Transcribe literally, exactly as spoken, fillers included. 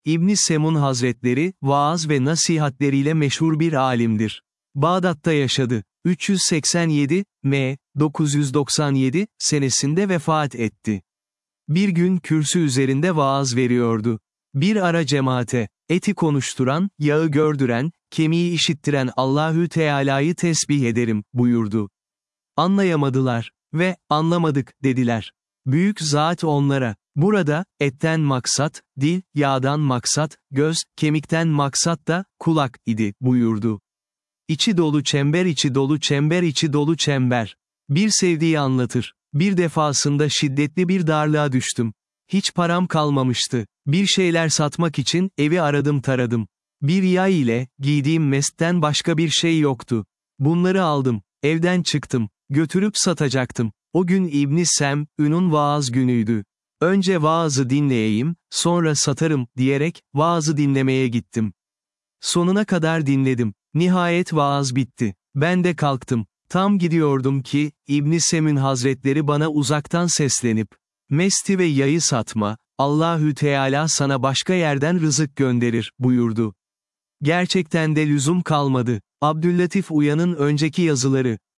İbn Semun Hazretleri, vaaz ve nasihatleriyle meşhur bir alimdir. Bağdat'ta yaşadı. üç yüz seksen yedi, M. dokuz yüz doksan yedi, senesinde vefat etti. Bir gün kürsü üzerinde vaaz veriyordu. Bir ara cemaate, eti konuşturan, yağı gördüren, kemiği işittiren Allahü Teala'yı tesbih ederim, buyurdu. Anlayamadılar ve anlamadık dediler. Büyük zat onlara, burada, etten maksat, dil, yağdan maksat, göz, kemikten maksat da, kulak, idi, buyurdu. İçi dolu çember içi dolu çember içi dolu çember. Bir sevdiği anlatır. Bir defasında şiddetli bir darlığa düştüm. Hiç param kalmamıştı. Bir şeyler satmak için, evi aradım taradım. Bir yay ile, giydiğim mestten başka bir şey yoktu. Bunları aldım, evden çıktım, götürüp satacaktım. O gün İbn Sem'ün vaaz günüydü. Önce vaazı dinleyeyim, sonra satarım, diyerek, vaazı dinlemeye gittim. Sonuna kadar dinledim. Nihayet vaaz bitti. Ben de kalktım. Tam gidiyordum ki, İbn Sem'ün Hazretleri bana uzaktan seslenip, mesti ve yayı satma, Allahü Teala sana başka yerden rızık gönderir, buyurdu. Gerçekten de lüzum kalmadı. Abdüllatif Uyan'ın önceki yazıları.